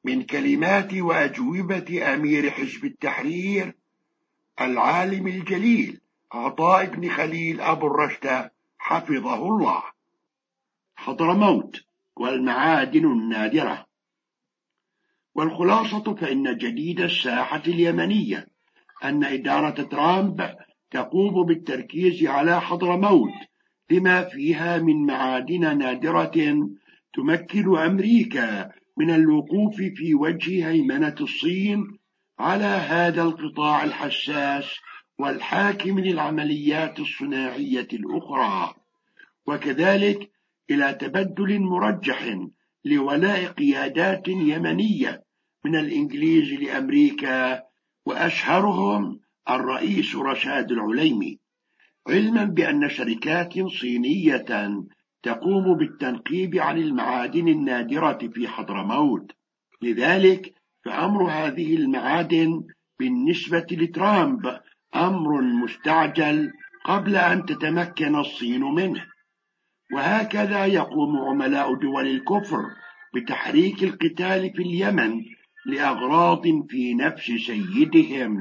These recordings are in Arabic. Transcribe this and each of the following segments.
من كلمات وأجوبة أمير حزب التحرير العالم الجليل عطاء بن خليل أبو الرشد حفظه الله. حضرموت والمعادن النادرة. والخلاصة فإن جديد الساحة اليمنية أن إدارة ترامب تقوم بالتركيز على حضرموت لما فيها من معادن نادرة تمكن أمريكا من الوقوف في وجه هيمنة الصين على هذا القطاع الحساس والحاكم للعمليات الصناعية الأخرى، وكذلك إلى تبدل مرجح لولاء قيادات يمنية من الإنجليز لأمريكا، وأشهرهم الرئيس رشاد العليمي، علما بأن شركات صينية تقوم بالتنقيب عن المعادن النادرة في حضرموت. لذلك فأمر هذه المعادن بالنسبة لترامب أمر مستعجل قبل أن تتمكن الصين منه. وهكذا يقوم عملاء دول الكفر بتحريك القتال في اليمن لأغراض في نفس سيدهم.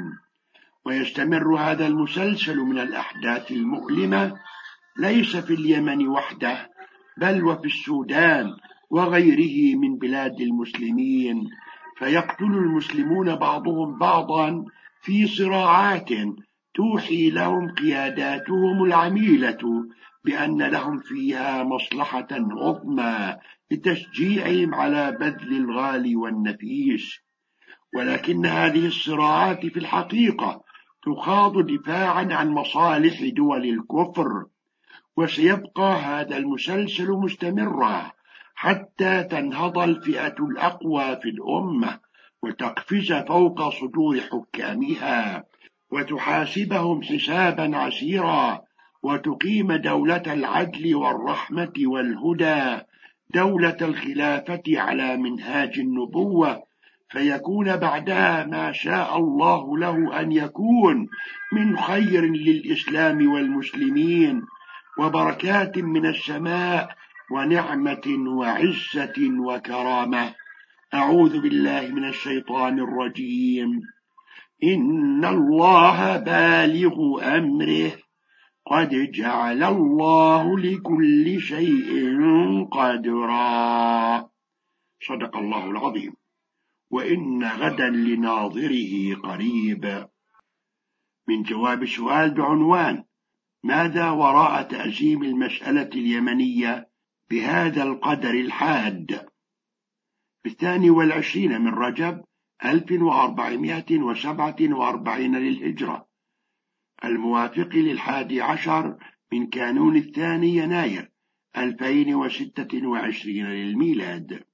ويستمر هذا المسلسل من الأحداث المؤلمة ليس في اليمن وحده، بل وفي السودان وغيره من بلاد المسلمين، فيقتل المسلمون بعضهم بعضا في صراعات توحي لهم قياداتهم العميلة بأن لهم فيها مصلحة عظمى لتشجيعهم على بذل الغالي والنفيس. ولكن هذه الصراعات في الحقيقة تخاض دفاعا عن مصالح دول الكفر، وسيبقى هذا المسلسل مستمرا حتى تنهض الفئة الأقوى في الأمة وتقفز فوق صدور حكامها وتحاسبهم حسابا عسيرا، وتقيم دولة العدل والرحمة والهدى، دولة الخلافة على منهاج النبوة، فيكون بعدها ما شاء الله له أن يكون من خير للإسلام والمسلمين وبركات من السماء ونعمة وعزة وكرامة. أعوذ بالله من الشيطان الرجيم. إن الله بالغ أمره قد جعل الله لكل شيء قدرا. صدق الله العظيم. وإن غدا لناظره قريب. من جواب سؤال بعنوان: ماذا وراء تأزيم المسألة اليمنية بهذا القدر الحاد؟ في 22 من رجب 1447 للهجرة، الموافق 11 من كانون 2 يناير 2026 للميلاد.